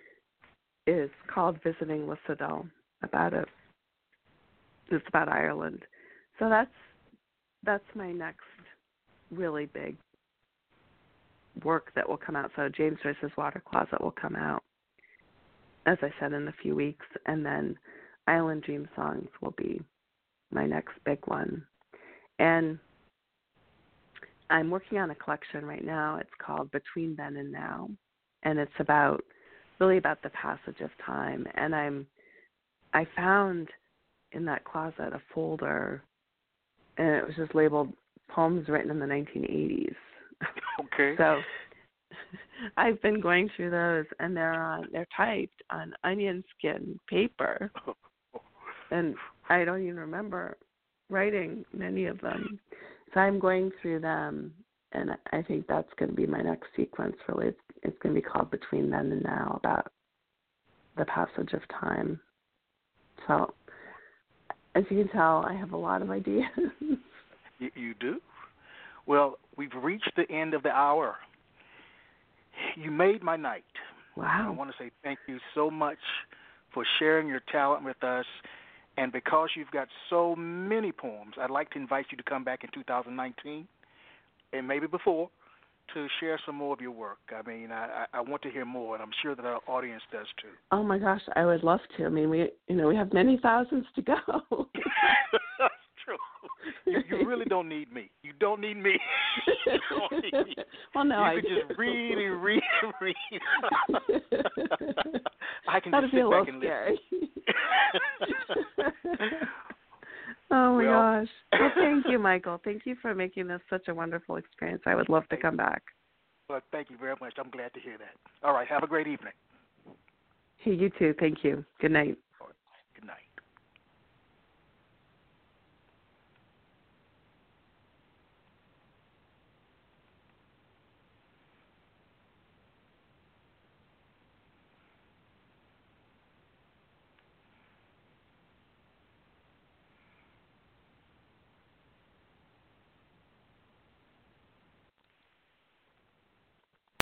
is called Visiting La Citadel, about a it's about Ireland. So that's that's my next really big work that will come out. So James Joyce's Water Closet will come out, as I said, in a few weeks, and then Island Dream Songs will be my next big one. And I'm working on a collection right now. It's called Between Then and Now, and it's about really about the passage of time. And I'm I found in that closet a folder, and it was just labeled Poems Written in the nineteen eighties. Okay. So I've been going through those, and they're on they're typed on onion skin paper, and I don't even remember writing many of them. So I'm going through them, and I think that's going to be my next sequence, really. It's, it's going to be called Between Then and Now, about the passage of time. So, as you can tell, I have a lot of ideas. You, you do? Well, we've reached the end of the hour. You made my night. Wow. I want to say thank you so much for sharing your talent with us. And because you've got so many poems, I'd like to invite you to come back in two thousand nineteen, and maybe before, to share some more of your work. I mean, I, I want to hear more, and I'm sure that our audience does too. Oh my gosh, I would love to. I mean, we you know we have many thousands to go. That's true. You, you really don't need me. You don't need me. You don't need me. Well, no, you I could do. just read and read and read. I can That'd just be sit a back little and scary. listen. Oh my Well, gosh. Well, thank you, Michael. Thank you for making this such a wonderful experience. I would love to come back. Well, thank you very much. I'm glad to hear that. All right. Have a great evening. Hey, you too. Thank you. Good night. Good night.